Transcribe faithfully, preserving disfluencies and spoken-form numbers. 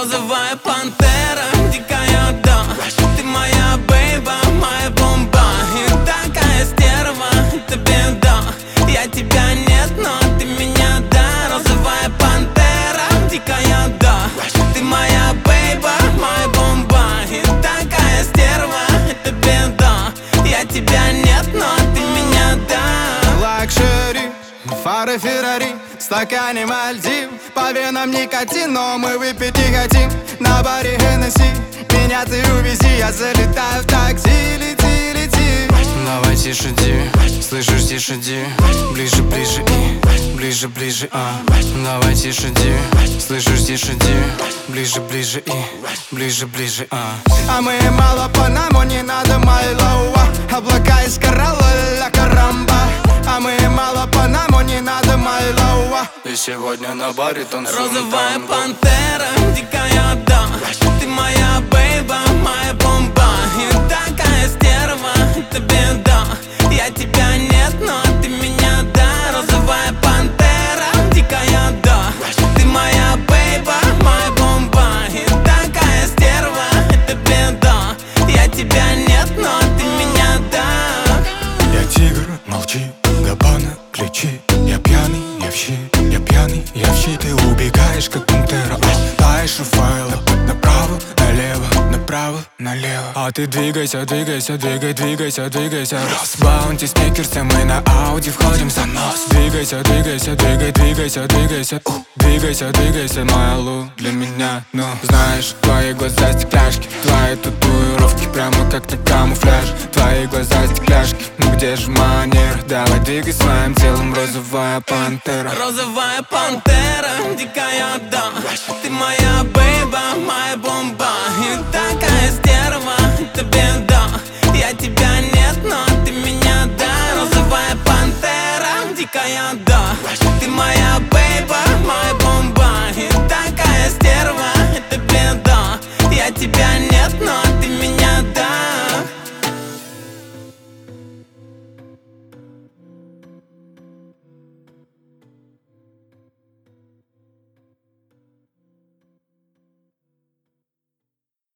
Розовая пантера, дикая, да. Ты моя бейба, моя бомба. И такая стерва, это беда. Я тебя нет, но ты меня, да. Розовая пантера, дикая, да. Ты моя бейба, моя бомба. И такая стерва, это беда. Я тебя нет, но ты меня, да. Лакшери, фары Феррари, в стакане Мальдив. По венам никотин, но мы выпить не хотим. На баре Хеннесси, меня ты увези. Я залетаю в такси, лети, лети. Давай тише, ди, слышишь, тише, ди. Ближе, ближе и ближе, ближе, а. Давай тише, ди, слышишь, тише, ди. Ближе, ближе и ближе, ближе, а. А мы мало по нам, не надо майлоуа. Облака из коралла, ля карамба. А мы мало по нам, не надо майлоуа. И сегодня на баре танцуем. Розовая пантера, дикая, да. Ты моя бейба, моя бомба. И такая стерва, это беда. Я тебя нет, но ты меня, да. Розовая пантера, дикая, да. Ты моя бейба, моя бомба. И такая стерва, это беда. Я тебя нет, но ты меня, да. Я тигр, молчи, Габбана, ключи. Я пьяный, я в щи, я пьяный, я в щи. Ты убегаешь, как пантера, таешь у файла. Направо, налево, направо, налево. А ты двигайся, двигайся, двигай, двигайся, двигайся. Раз, баунти, сникерсы, мы на Ауди входим за нос. Двигайся, двигайся, двигай, двигайся, двигайся. Двигайся, двигайся, моя лу для меня. Ну, знаешь, твои глаза стекляшки, твои татуировки прямо как на камуфляж. Твои глаза стекляшки, ну где же манер? Давай двигай своим телом, розовая пантера. Розовая пантера, дикая, да. Ты моя бейба, моя бомба. И такая стерва, это беда. Я тебя нет, но ты меня, да. Розовая пантера, дикая, да. Ты моя бейба, моя бомба. И такая стерва, это беда. Я тебя нет, но